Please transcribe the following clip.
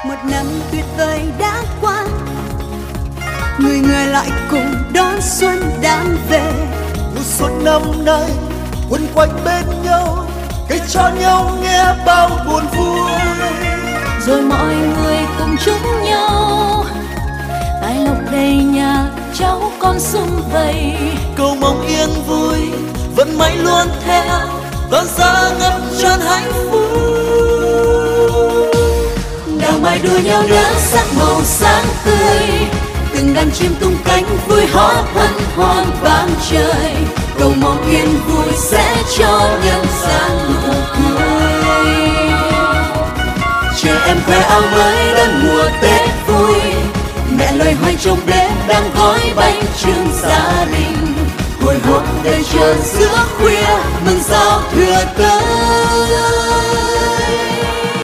Một năm tuyệt vời đã qua, người người lại cùng đón xuân đang về. Mùa xuân năm nay quấn quanh bên nhau, kể cho nhau nghe bao buồn vui. Rồi mọi người cùng chúc nhau tài lộc đầy nhà, cháu con sum vầy. Cầu mong yên vui vẫn mãi luôn theo, đón ra ngập tràn hạnh phúc. Đào mai đua nhau nở sắc màu sáng tươi, từng đàn chim tung cánh vui hót hân hoan vang trời. Cầu mong yên vui sẽ cho nhân gian nụ cười. Trẻ em khoe áo mới đón mùa Tết vui, mẹ loay hoay trong bếp đang gói bánh chưng gia đình. Hồi hộp đợi chờ giữa khuya mừng giao thừa tới.